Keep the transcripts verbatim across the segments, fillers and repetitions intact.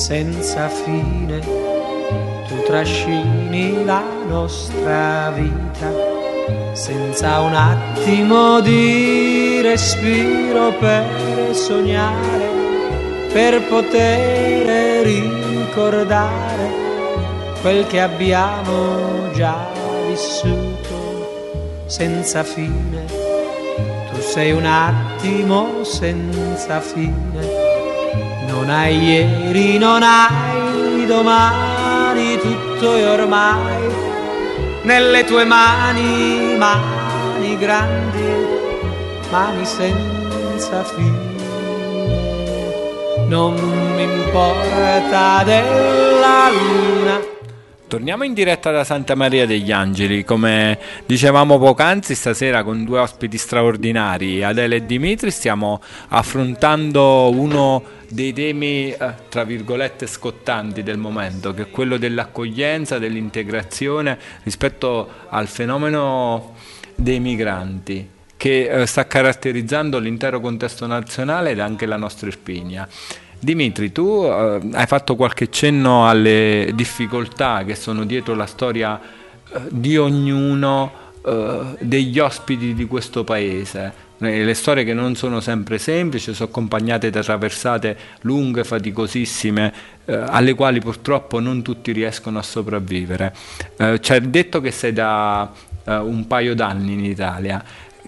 senza fine, tu trascini la nostra vita senza un attimo di respiro per sognare, per poter ricordare quel che abbiamo già vissuto senza fine. Tu sei un attimo senza fine, non hai ieri, non hai domani, tutto è ormai nelle tue mani, mani grandi, mani senza fine. Non mi importa della luna. Torniamo in diretta da Santa Maria degli Angeli, come dicevamo poc'anzi, stasera con due ospiti straordinari, Adele e Dimitri, stiamo affrontando uno dei temi, eh, tra virgolette, scottanti del momento, che è quello dell'accoglienza, dell'integrazione rispetto al fenomeno dei migranti, che eh, sta caratterizzando l'intero contesto nazionale ed anche la nostra Irpinia. Dimitri, tu eh, hai fatto qualche cenno alle difficoltà che sono dietro la storia eh, di ognuno eh, degli ospiti di questo paese. Eh, le storie che non sono sempre semplici, sono accompagnate da traversate lunghe, faticosissime, eh, alle quali purtroppo non tutti riescono a sopravvivere. Eh, ci hai detto che sei da eh, un paio d'anni in Italia,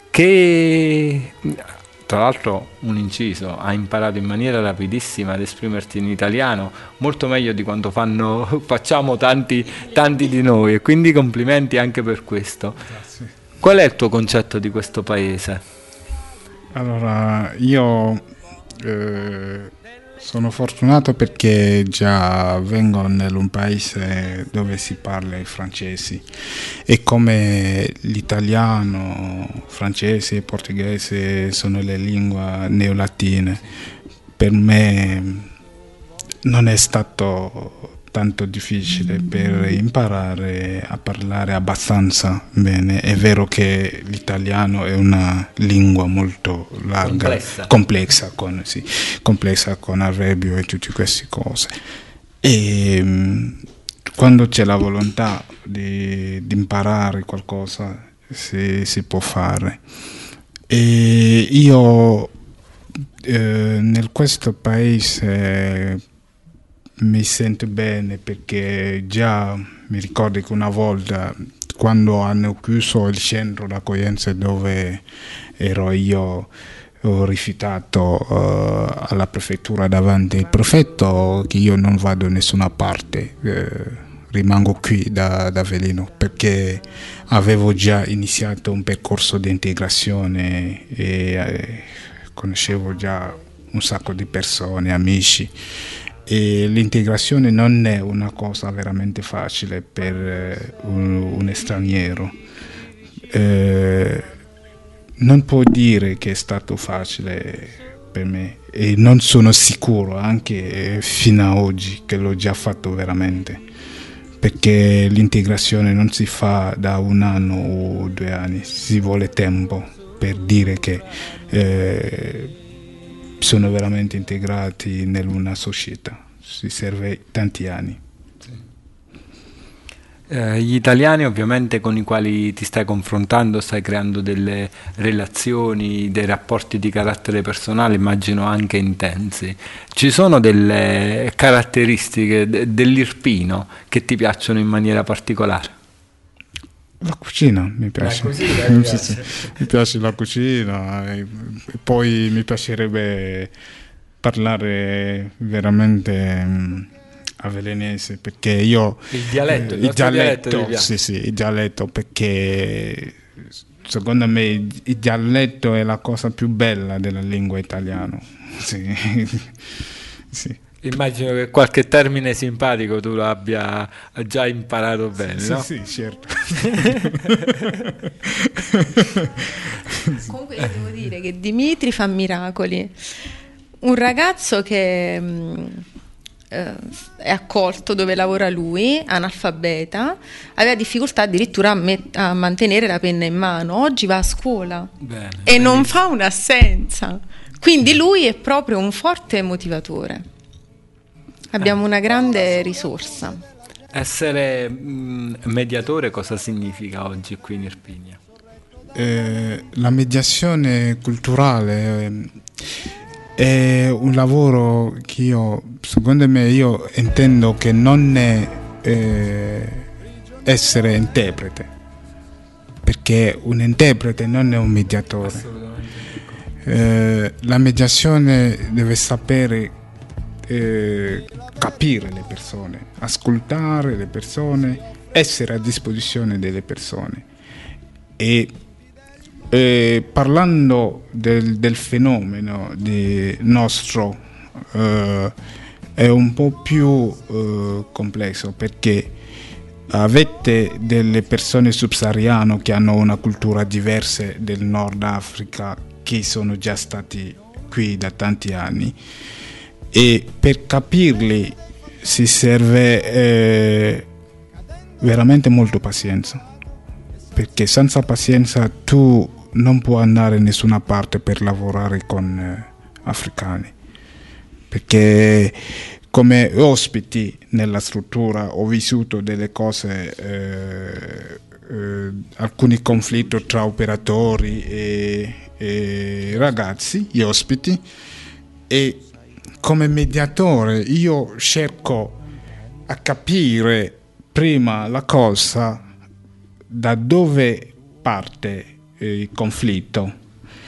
che... Tra l'altro, un inciso, hai imparato in maniera rapidissima ad esprimerti in italiano, molto meglio di quanto fanno, facciamo tanti, tanti di noi, e quindi complimenti anche per questo. Grazie. Qual è il tuo concetto di questo paese? Allora, io eh, sono fortunato perché già vengo in un paese dove si parla il francese e come l'italiano, francese e portoghese sono le lingue neolatine, per me non è stato tanto difficile per imparare a parlare abbastanza bene. È vero che l'italiano è una lingua molto larga, complessa, complessa con, sì, complessa con avverbio e tutte queste cose. E mh, quando c'è la volontà di, di imparare qualcosa si, si può fare. E io eh, nel questo paese mi sento bene perché già mi ricordo che una volta quando hanno chiuso il centro d'accoglienza dove ero io, ho rifiutato uh, alla prefettura davanti al prefetto che io non vado da nessuna parte, eh, rimango qui da, da Avellino perché avevo già iniziato un percorso di integrazione e eh, conoscevo già un sacco di persone, amici. E l'integrazione non è una cosa veramente facile per eh, un, un straniero. Eh, non può dire che è stato facile per me e non sono sicuro anche fino ad oggi che l'ho già fatto veramente, perché l'integrazione non si fa da un anno o due anni, si vuole tempo per dire che eh, sono veramente integrati in una società, si serve tanti anni. Sì. Eh, gli italiani ovviamente con i quali ti stai confrontando, stai creando delle relazioni, dei rapporti di carattere personale, immagino anche intensi. Ci sono delle caratteristiche de- dell'irpino che ti piacciono in maniera particolare? La cucina mi piace, la cucina, mi, mi, piace. mi piace la cucina e, e poi mi piacerebbe parlare veramente um, avellinese perché io il dialetto, il, il dialetto, dialetto sì, sì, il dialetto perché secondo me il dialetto è la cosa più bella della lingua italiana. Sì. Sì. Immagino che qualche termine simpatico tu lo abbia già imparato bene, sì, no? Sì, sì, certo. Comunque io devo dire che Dimitri fa miracoli. Un ragazzo che mh, eh, è accolto dove lavora lui, analfabeta, aveva difficoltà addirittura a, met- a mantenere la penna in mano. Oggi va a scuola bene, e bene. Non fa un'assenza. Quindi lui è proprio un forte motivatore. Abbiamo una grande risorsa. Essere mh, mediatore cosa significa oggi qui in Irpinia? Eh, la mediazione culturale eh, è un lavoro che io, secondo me, io intendo che non è eh, essere interprete, perché un interprete non è un mediatore. Eh, la mediazione deve sapere eh, capire le persone, ascoltare le persone, essere a disposizione delle persone. E eh, parlando del, del fenomeno di nostro eh, è un po' più eh, complesso, perché avete delle persone subsahariane che hanno una cultura diversa del Nord Africa, che sono già stati qui da tanti anni, e per capirli si serve eh, veramente molto pazienza, perché senza pazienza tu non puoi andare da nessuna parte per lavorare con eh, africani, perché come ospiti nella struttura ho vissuto delle cose, eh, eh, alcuni conflitti tra operatori e, e ragazzi, gli ospiti, e come mediatore io cerco a capire prima la cosa, da dove parte eh, il conflitto,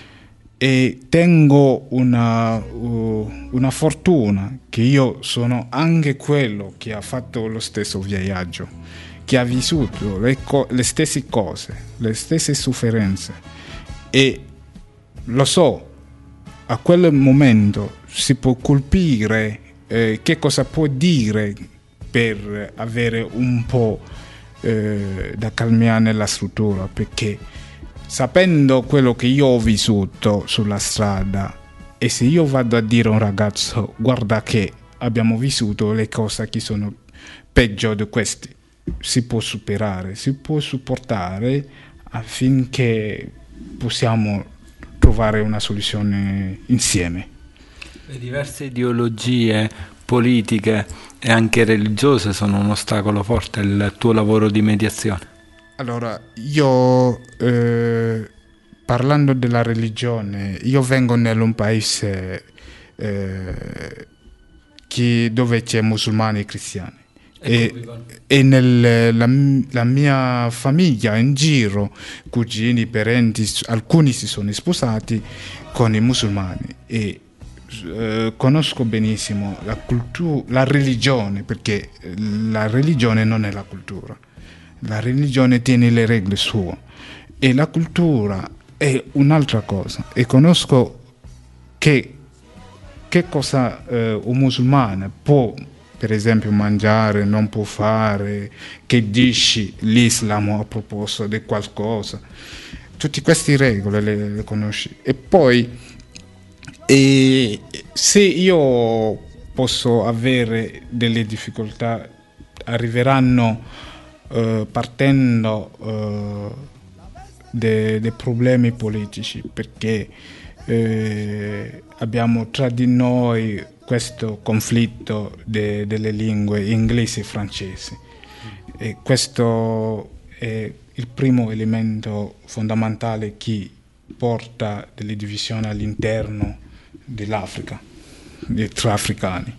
e tengo una, uh, una fortuna che io sono anche quello che ha fatto lo stesso viaggio, che ha vissuto le, co- le stesse cose, le stesse sofferenze, e lo so, a quel momento si può colpire eh, che cosa può dire per avere un po' eh, da calmare nella struttura, perché sapendo quello che io ho vissuto sulla strada, e se io vado a dire a un ragazzo guarda che abbiamo vissuto le cose che sono peggio di queste, si può superare, si può supportare affinché possiamo trovare una soluzione insieme. Le diverse ideologie politiche e anche religiose sono un ostacolo forte al tuo lavoro di mediazione. Allora, io eh, parlando della religione, io vengo da un paese eh, che, dove c'è musulmani e cristiani, e, e nel, la, la mia famiglia in giro, cugini, parenti, alcuni si sono sposati con i musulmani, e eh, conosco benissimo la cultura, la religione, perché la religione non è la cultura. La religione tiene le regole sue e la cultura è un'altra cosa, e conosco che, che cosa eh, un musulmano può, per esempio, mangiare, non può fare, che dice l'Islam a proposito di qualcosa. Tutte queste regole le, le conosci. E poi e se io posso avere delle difficoltà, arriveranno Uh, partendo uh, dei de problemi politici, perché eh, abbiamo tra di noi questo conflitto de, delle lingue inglesi e francesi, e questo è il primo elemento fondamentale che porta delle divisioni all'interno dell'Africa, di, tra africani.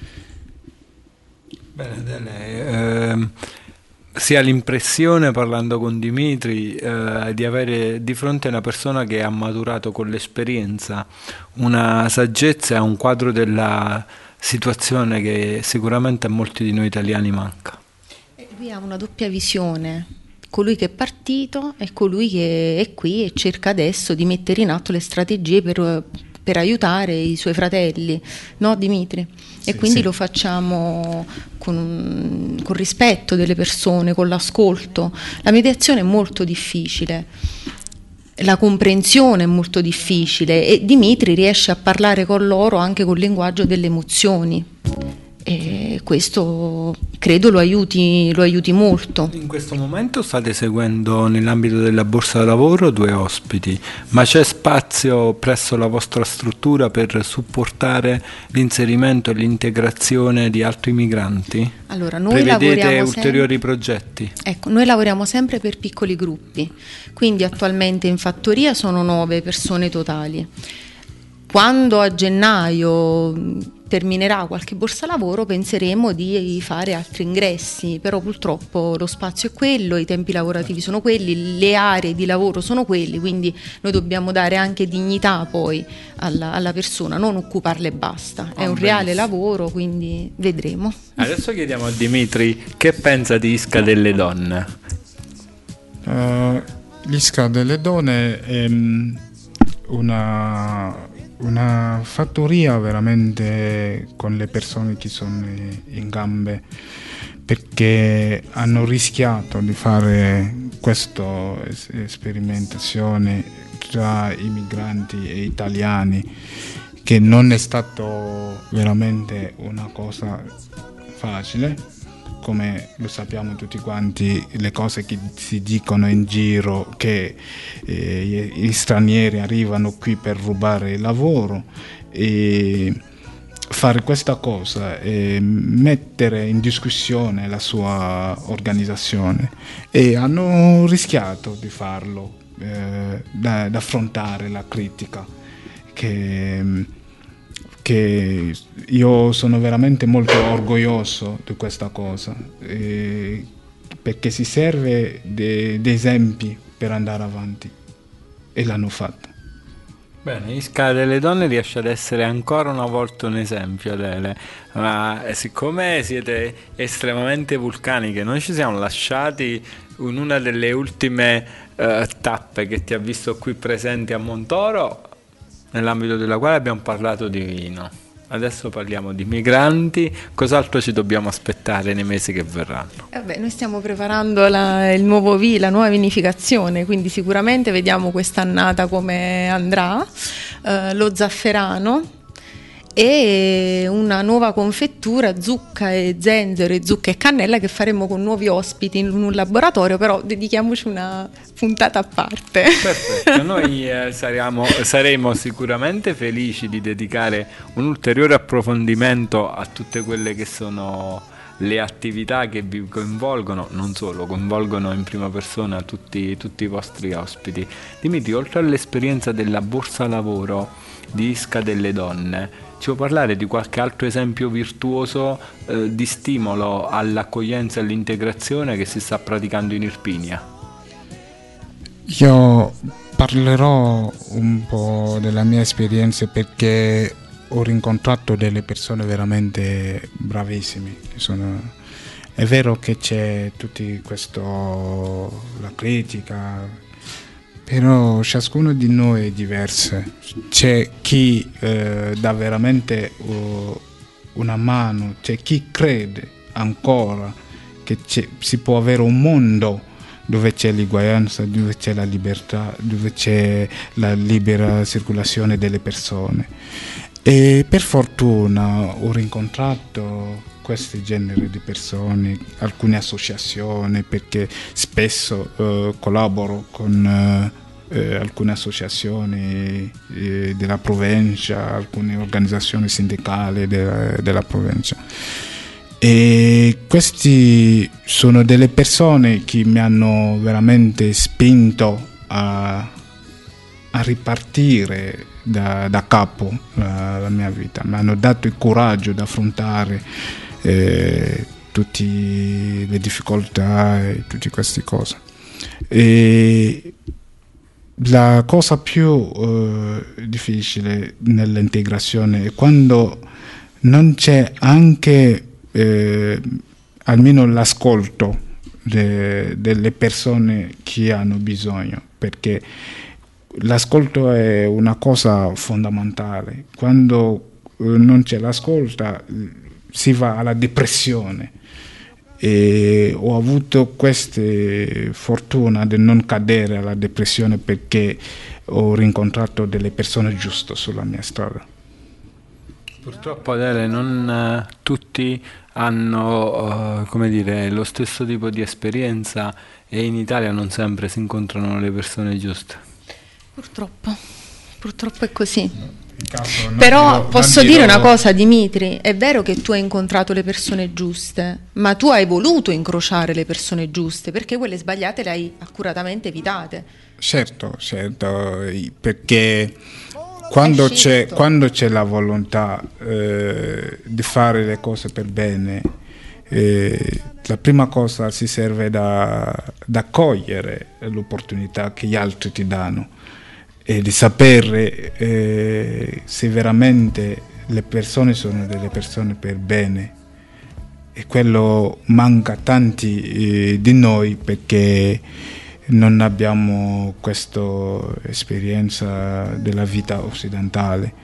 Bene, Adele, ehm... si ha l'impressione, parlando con Dimitri, eh, di avere di fronte una persona che ha maturato con l'esperienza una saggezza e un quadro della situazione che sicuramente a molti di noi italiani manca. Lui ha una doppia visione, colui che è partito e colui che è qui e cerca adesso di mettere in atto le strategie per, per aiutare i suoi fratelli, no Dimitri? E sì, quindi sì. Lo facciamo con, con rispetto delle persone, con l'ascolto. La mediazione è molto difficile, la comprensione è molto difficile, e Dimitri riesce a parlare con loro anche col linguaggio delle emozioni. e questo credo lo aiuti, lo aiuti molto. In questo momento state seguendo nell'ambito della borsa da lavoro due ospiti, ma c'è spazio presso la vostra struttura per supportare l'inserimento e l'integrazione di altri migranti? Allora, noi Prevedete lavoriamo ulteriori sempre, progetti? Ecco, noi lavoriamo sempre per piccoli gruppi, quindi attualmente in fattoria sono nove persone totali. Quando a gennaio terminerà qualche borsa lavoro penseremo di fare altri ingressi, però purtroppo lo spazio è quello, i tempi lavorativi sono quelli, le aree di lavoro sono quelli, quindi noi dobbiamo dare anche dignità poi alla, alla persona, non occuparle e basta. È Oh, un reale benissimo. lavoro, quindi vedremo. Adesso chiediamo a Dimitri che pensa di Isca delle Donne. Uh, L'Isca delle Donne è mm, una, una fattoria veramente con le persone che sono in gambe, perché hanno rischiato di fare questa sperimentazione tra i migranti e italiani, che non è stato veramente una cosa facile. Come lo sappiamo tutti quanti, le cose che si dicono in giro, che eh, gli stranieri arrivano qui per rubare il lavoro, e fare questa cosa e mettere in discussione la sua organizzazione, e hanno rischiato di farlo, eh, da, da affrontare la critica che che io sono veramente molto orgoglioso di questa cosa, eh, perché si serve di esempi per andare avanti, e l'hanno fatto. Bene, Isca delle Donne riesce ad essere ancora una volta un esempio, Adele, ma siccome siete estremamente vulcaniche, noi ci siamo lasciati in una delle ultime eh, tappe che ti ha visto qui presenti a Montoro, nell'ambito della quale abbiamo parlato di vino. Adesso parliamo di migranti. Cos'altro ci dobbiamo aspettare nei mesi che verranno? Eh beh, noi stiamo preparando la, il nuovo vi, la nuova vinificazione, quindi sicuramente vediamo quest'annata come andrà, eh, lo zafferano e una nuova confettura, zucca e zenzero e zucca e cannella, che faremo con nuovi ospiti in un laboratorio, però dedichiamoci una puntata a parte. Perfetto, noi eh, saremo, saremo sicuramente felici di dedicare un ulteriore approfondimento a tutte quelle che sono le attività che vi coinvolgono, non solo, coinvolgono in prima persona tutti, tutti i vostri ospiti. Dimitri, oltre all'esperienza della borsa lavoro di Isca delle Donne, ci può parlare di qualche altro esempio virtuoso eh, di stimolo all'accoglienza e all'integrazione che si sta praticando in Irpinia? Io parlerò un po' della mia esperienza, perché ho rincontrato delle persone veramente bravissime. Sono... È vero che c'è tutti questo, la critica, però ciascuno di noi è diverso. C'è chi eh, dà veramente uh, una mano, c'è chi crede ancora che si può avere un mondo dove c'è l'uguaglianza, dove c'è la libertà, dove c'è la libera circolazione delle persone. E per fortuna ho rincontrato questi generi di persone, alcune associazioni, perché spesso eh, collaboro con eh, eh, alcune associazioni eh, della provincia, alcune organizzazioni sindacali de- della provincia. E questi sono delle persone che mi hanno veramente spinto a, a ripartire da, da capo la, la mia vita, mi hanno dato il coraggio di affrontare eh, tutte le difficoltà e tutte queste cose. E la cosa più eh, difficile nell'integrazione è quando non c'è anche Eh, almeno l'ascolto de, delle persone che hanno bisogno, perché l'ascolto è una cosa fondamentale. Quando eh, non c'è l'ascolto si va alla depressione, e ho avuto questa fortuna di non cadere alla depressione, perché ho rincontrato delle persone giuste sulla mia strada. Purtroppo Adele, non eh, tutti hanno eh, come dire, lo stesso tipo di esperienza e in Italia non sempre si incontrano le persone giuste. Purtroppo, purtroppo è così. Il caso non Però dirò- posso non dire dirò- una cosa, Dimitri, è vero che tu hai incontrato le persone giuste, ma tu hai voluto incrociare le persone giuste, perché quelle sbagliate le hai accuratamente evitate. Certo, certo, i- perché quando c'è, scelto. quando c'è la volontà eh, di fare le cose per bene, eh, la prima cosa si serve da, da cogliere l'opportunità che gli altri ti danno e di sapere eh, se veramente le persone sono delle persone per bene. E quello manca a tanti eh, di noi perché non abbiamo questa esperienza della vita occidentale.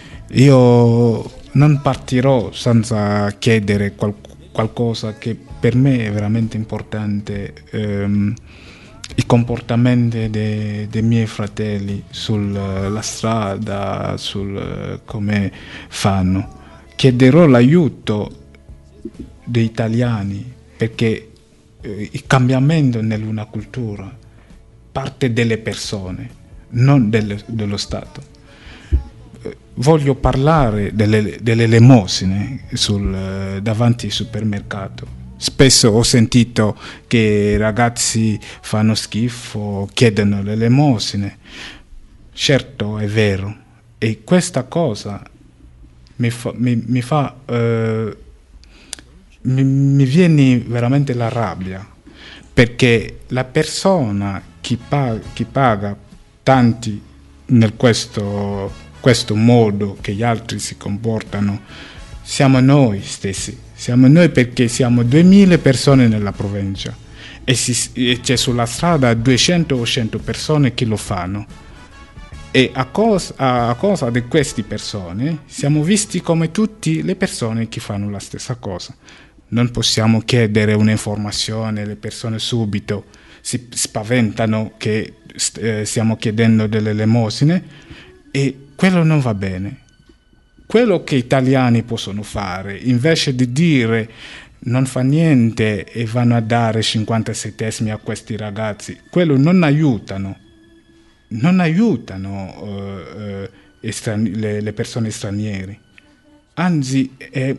Io non partirò senza chiedere qual- qualcosa che per me è veramente importante, ehm, i comportamenti de- dei miei fratelli sulla strada, sul eh, come fanno. Chiederò l'aiuto degli italiani perché eh, il cambiamento nell'una cultura parte dalle persone, non delle- dello Stato. Eh, Voglio parlare delle, delle elemosine sul, eh, davanti al supermercato. Spesso ho sentito che i ragazzi fanno schifo, chiedono le elemosine. Certo, è vero. E questa cosa mi fa, mi, mi fa eh, mi, mi viene veramente la rabbia, perché la persona chi paga, chi paga tanti nel questo, questo modo che gli altri si comportano siamo noi stessi, siamo noi perché siamo duemila persone nella provincia e, si, e c'è sulla strada duecento o cento persone che lo fanno. E a cosa, a cosa di queste persone siamo visti come tutte le persone che fanno la stessa cosa. Non possiamo chiedere un'informazione, le persone subito si spaventano che eh, stiamo chiedendo delle elemosine e quello non va bene. Quello che gli italiani possono fare, invece di dire non fa niente e vanno a dare cinquanta settesimi a questi ragazzi, quello non aiutano. non aiutano eh, eh, strani- le, le persone straniere, anzi eh,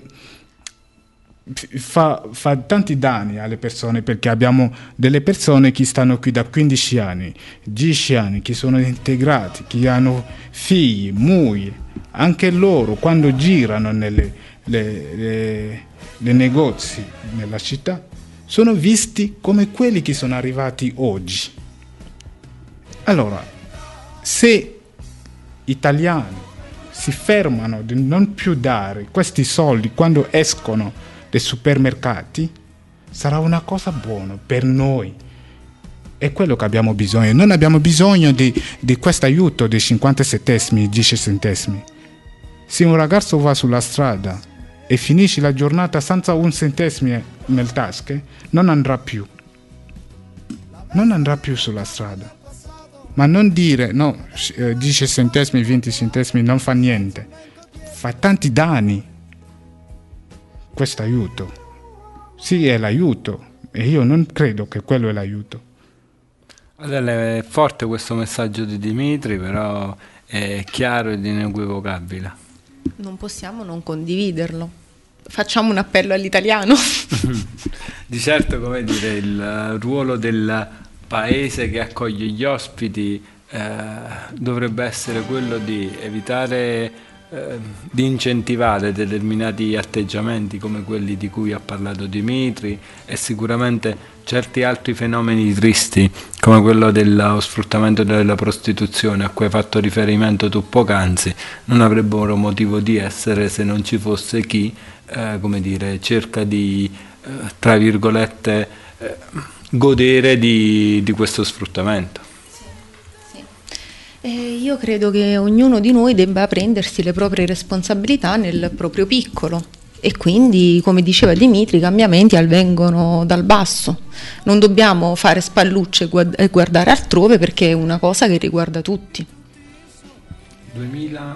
fa, fa tanti danni alle persone perché abbiamo delle persone che stanno qui da quindici anni, dieci anni, che sono integrati, che hanno figli, mogli, anche loro quando girano nelle le, le, le negozi nella città sono visti come quelli che sono arrivati oggi. Allora, se italiani si fermano di non più dare questi soldi quando escono dai supermercati, sarà una cosa buona per noi. È quello che abbiamo bisogno. Non abbiamo bisogno di, di questo aiuto dei cinquanta settesimi, dieci centesimi. Se un ragazzo va sulla strada e finisce la giornata senza un centesimo nel tasca, non andrà più. Non andrà più sulla strada. Ma non dire no, dieci centesimi, venti centesimi non fa niente, fa tanti danni questo aiuto. Sì, è l'aiuto e io non credo che quello è l'aiuto. Adele, è forte questo messaggio di Dimitri, però è chiaro ed inequivocabile. Non possiamo non condividerlo. Facciamo un appello all'italiano. Di certo, come dire, il ruolo del paese che accoglie gli ospiti eh, dovrebbe essere quello di evitare eh, di incentivare determinati atteggiamenti come quelli di cui ha parlato Dimitri e sicuramente certi altri fenomeni tristi come quello dello sfruttamento della prostituzione a cui hai fatto riferimento tu poc'anzi non avrebbero motivo di essere se non ci fosse chi eh, come dire, cerca di eh, tra virgolette eh, godere di, di questo sfruttamento. Sì. E io credo che ognuno di noi debba prendersi le proprie responsabilità nel proprio piccolo e quindi, come diceva Dimitri, i cambiamenti avvengono dal basso. Non dobbiamo fare spallucce e guardare altrove perché è una cosa che riguarda tutti. duemila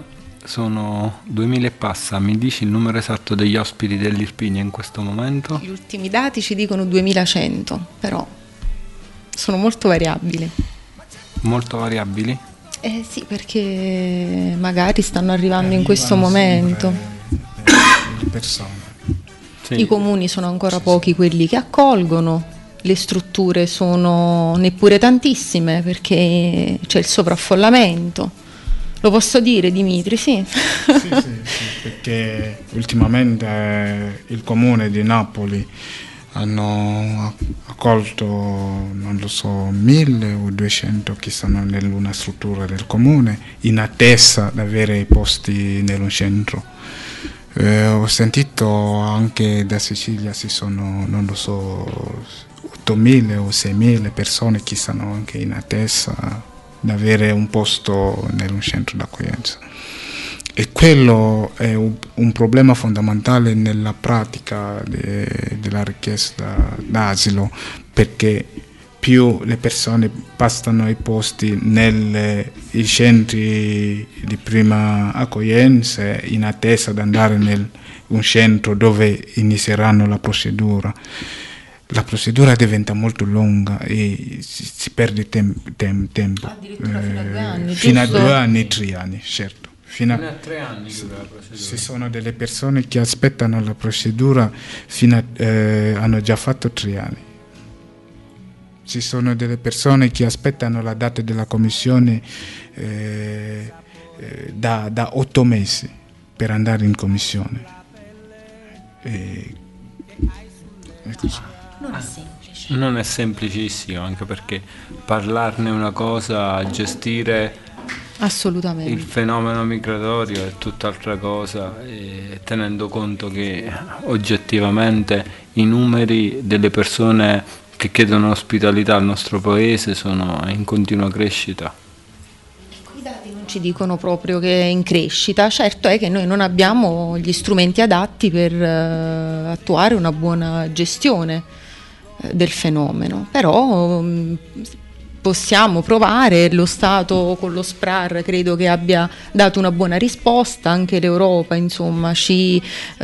sono duemila e passa. Mi dici il numero esatto degli ospiti dell'Irpinia in questo momento? Gli ultimi dati ci dicono duemilacento, però sono molto variabili. Molto variabili? Eh sì, perché magari stanno arrivando in questo momento. Le persone. Sì. I comuni sono ancora pochi quelli che accolgono, le strutture sono neppure tantissime perché c'è il sovraffollamento. Lo posso dire, Dimitri? Sì. Sì, sì, sì, perché ultimamente eh, il comune di Napoli hanno accolto, non lo so, mille o duecento che stanno in una struttura del comune in attesa di avere i posti nel centro. Eh, ho sentito anche da Sicilia ci sono, non lo so, ottomila o seimila persone che stanno anche in attesa di avere un posto nel centro d'accoglienza. E quello è un, un problema fondamentale nella pratica de, della richiesta d'asilo, perché più le persone passano ai posti nei centri di prima accoglienza in attesa di andare in un centro dove inizieranno la procedura, la procedura diventa molto lunga e si, si perde tem, tem, tempo. Addirittura fino a due anni, fino a giusto? due anni, tre anni, certo. Fino a, Fino a tre anni dura la procedura. ci sono delle persone che aspettano la procedura fino a, eh, hanno già fatto tre anni. Ci sono delle persone che aspettano la data della commissione eh, eh, da, da otto mesi per andare in commissione. E, e così. Non è semplice. Non è semplicissimo, anche perché parlarne è una cosa, gestire Assolutamente. il fenomeno migratorio è tutt'altra cosa, e tenendo conto che oggettivamente i numeri delle persone che chiedono ospitalità al nostro paese sono in continua crescita. I dati non ci dicono proprio che è in crescita, certo è che noi non abbiamo gli strumenti adatti per uh, attuare una buona gestione uh, del fenomeno, però um, possiamo provare, lo Stato con lo S P R A R credo che abbia dato una buona risposta, anche l'Europa insomma ci,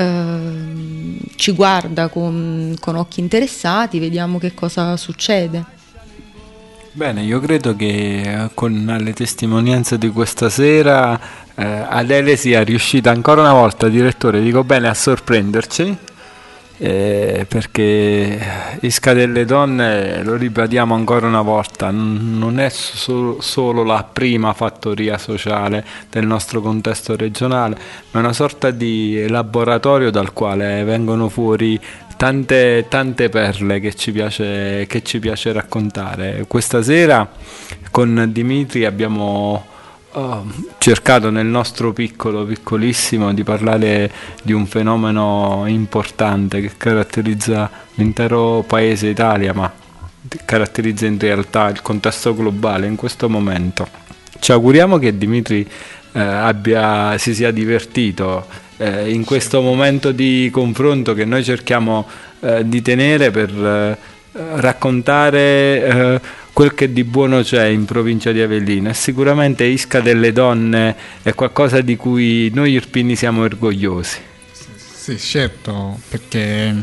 uh, ci guarda con, con occhi interessati, vediamo che cosa succede. Bene, io credo che con le testimonianze di questa sera eh, Adele sia riuscita ancora una volta, direttore, dico bene, a sorprenderci, eh, perché Isca delle Donne, lo ribadiamo ancora una volta, n- non è so- solo la prima fattoria sociale del nostro contesto regionale, ma è una sorta di laboratorio dal quale vengono fuori Tante, tante perle che ci piace, che ci piace raccontare. Questa sera con Dimitri abbiamo uh, cercato nel nostro piccolo, piccolissimo, di parlare di un fenomeno importante che caratterizza l'intero paese Italia, ma caratterizza in realtà il contesto globale in questo momento. Ci auguriamo che Dimitri eh, abbia, si sia divertito in questo momento di confronto che noi cerchiamo eh, di tenere per eh, raccontare eh, quel che di buono c'è in provincia di Avellino, e sicuramente Isca delle Donne è qualcosa di cui noi irpini siamo orgogliosi. Sì, certo, perché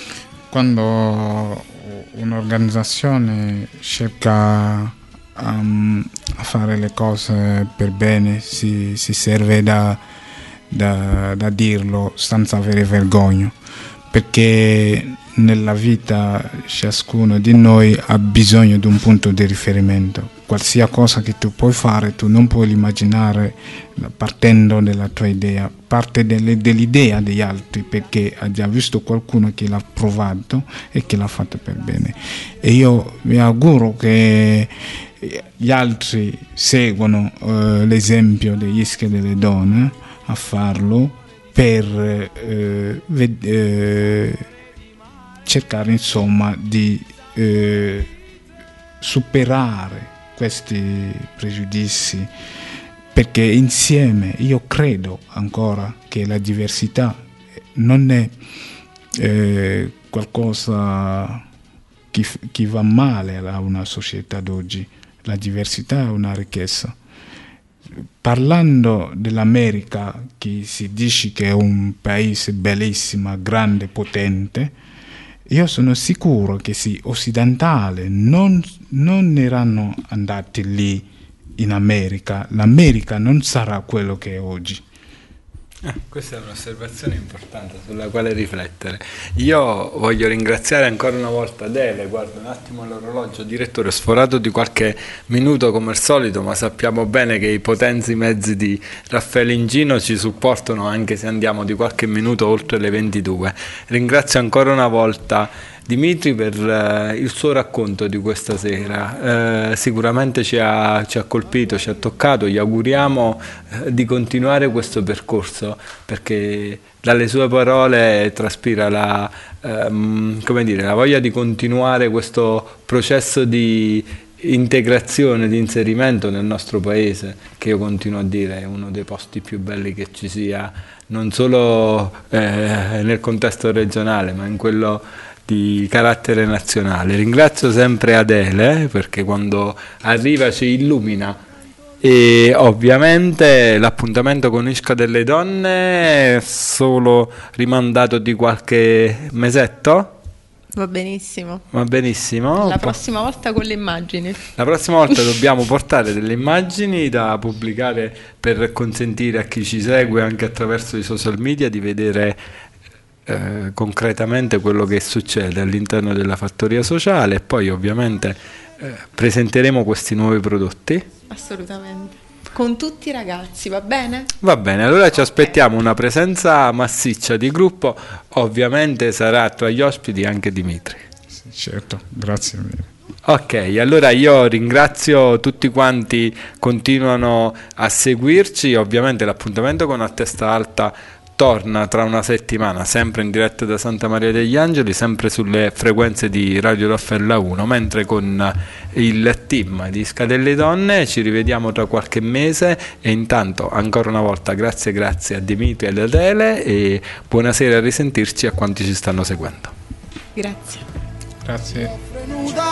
quando un'organizzazione cerca um, a fare le cose per bene si, si serve da Da, da dirlo senza avere vergogna, perché nella vita ciascuno di noi ha bisogno di un punto di riferimento. Qualsiasi cosa che tu puoi fare, tu non puoi immaginare partendo dalla tua idea, parte delle, dell'idea degli altri, perché ha già visto qualcuno che l'ha provato e che l'ha fatto per bene. E io mi auguro che gli altri seguano eh, l'esempio degli Ische delle Donne a farlo per eh, ved- eh, cercare insomma di eh, superare questi pregiudizi, perché insieme io credo ancora che la diversità non è eh, qualcosa che, che va male a una società d'oggi. La diversità è una ricchezza. parlando dell'America, che si dice che è un paese bellissimo, grande, potente, io sono sicuro che sì, occidentali non, non erano andati lì in America. L'America non sarà quello che è oggi. Eh, questa è un'osservazione importante sulla quale riflettere. Io voglio ringraziare ancora una volta Adele, guarda un attimo l'orologio, direttore, ho sforato di qualche minuto come al solito, ma sappiamo bene che i potenzi mezzi di Raffaele Ingino ci supportano anche se andiamo di qualche minuto oltre le ventidue. Ringrazio ancora una volta Dimitri per eh, il suo racconto di questa sera. Eh, sicuramente ci ha, ci ha colpito, ci ha toccato, gli auguriamo eh, di continuare questo percorso, perché dalle sue parole traspira la, ehm, come dire, la voglia di continuare questo processo di integrazione, di inserimento nel nostro paese, che io continuo a dire è uno dei posti più belli che ci sia, non solo eh, nel contesto regionale, ma in quello di carattere nazionale. Ringrazio sempre Adele perché quando arriva ci illumina, e ovviamente l'appuntamento con Isca delle Donne è solo rimandato di qualche mesetto. Va benissimo. Va benissimo. La prossima volta con le immagini. La prossima volta dobbiamo portare delle immagini da pubblicare per consentire a chi ci segue anche attraverso i social media di vedere Eh, concretamente quello che succede all'interno della fattoria sociale, e poi ovviamente eh, presenteremo questi nuovi prodotti. Assolutamente, con tutti i ragazzi, va bene? Va bene, allora ci aspettiamo una presenza massiccia di gruppo, ovviamente sarà tra gli ospiti anche Dimitri. Sì, certo, grazie mille. Ok, allora io ringrazio tutti quanti continuano a seguirci, ovviamente l'appuntamento con A Testa Alta torna tra una settimana, sempre in diretta da Santa Maria degli Angeli, sempre sulle frequenze di Radio Raffaella uno, mentre con il team di Isca delle Donne ci rivediamo tra qualche mese, e intanto ancora una volta grazie grazie a Dimitri e ad Adele, e buonasera, a risentirci a quanti ci stanno seguendo. Grazie. Grazie.